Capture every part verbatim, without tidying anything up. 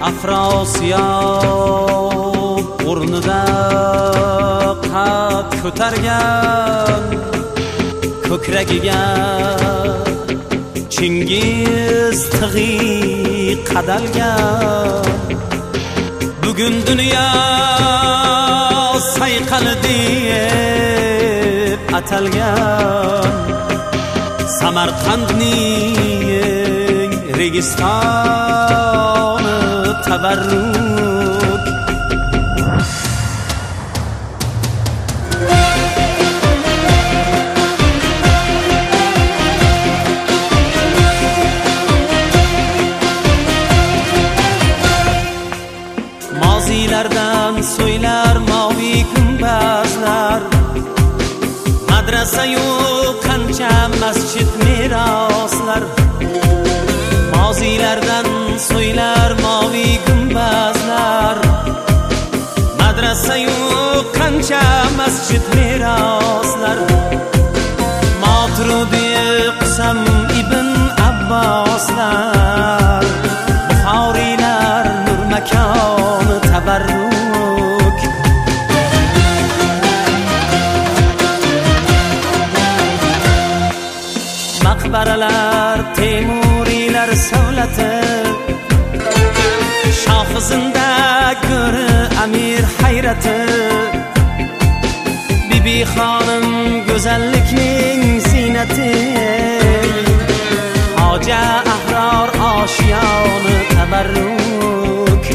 Afrosiyab o'rnida qad ko'targan, ko'kragiga Chingiz tig'i qadalgan. Bugun dunyo sayqali deb atalgan Samarqandning registoni tabarruk. Mozilardan so'ylar moviy gumbazlar, madrasa-yu qancha masjid meroslar. Mozilardan so'ylar moviy gumbazlar, madrasa-yu qancha masjid meroslar. Maturidi Qusam ibn Abboslar, Buxoriylar nur makoni tabarruk. Maqbaralar Temuriylar savlati, Shohizinda go'ri amir hayrati. Bibi xonim go'zallikning ziynati, Hoja ahror oshiyoni tabarruk.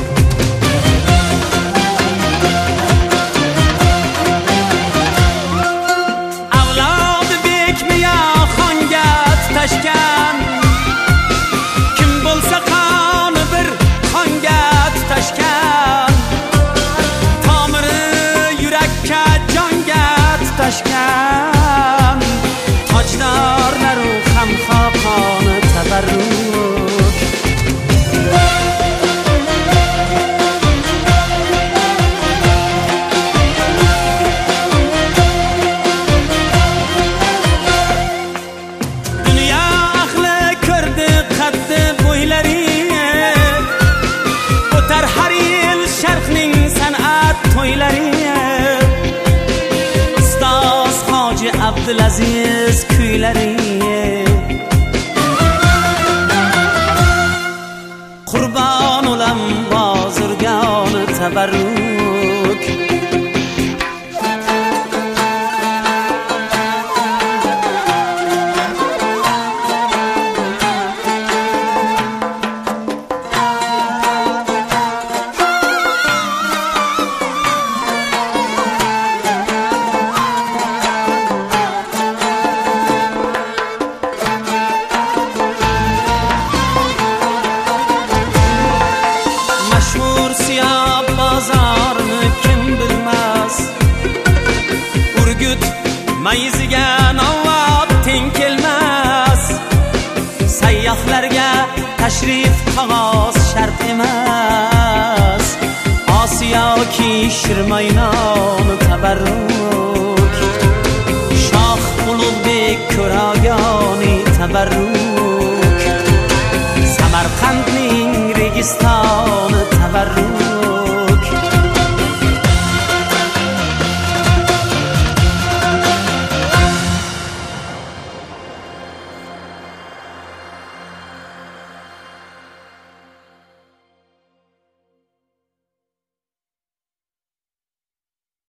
Avlod bekmiya xongat tashkan, kim bo'lsa qoni bir xongat tashkan. Tomiri yurakka jongat tashkan, tojdorlaru ham xoqoni tabarruk. Dunyo ahli ko'rdi qaddi bo'ylari, o'tar har yil sharqning san'at to'ylari. Ustoz Hoji Abdulaziz kuylari, Qurbon olam bozorgoni tabarruk. Mashhur Siyob bozorini kim bilmas, Urgut mayiziga navbat teng kelmas. Sayyohlarga tashrif qog'oz shart emas, Osiyo ki Shirmoynoni tabarruk. Shoh Ulug'bek ko'ragoni tabarruk. Samarqandning registoni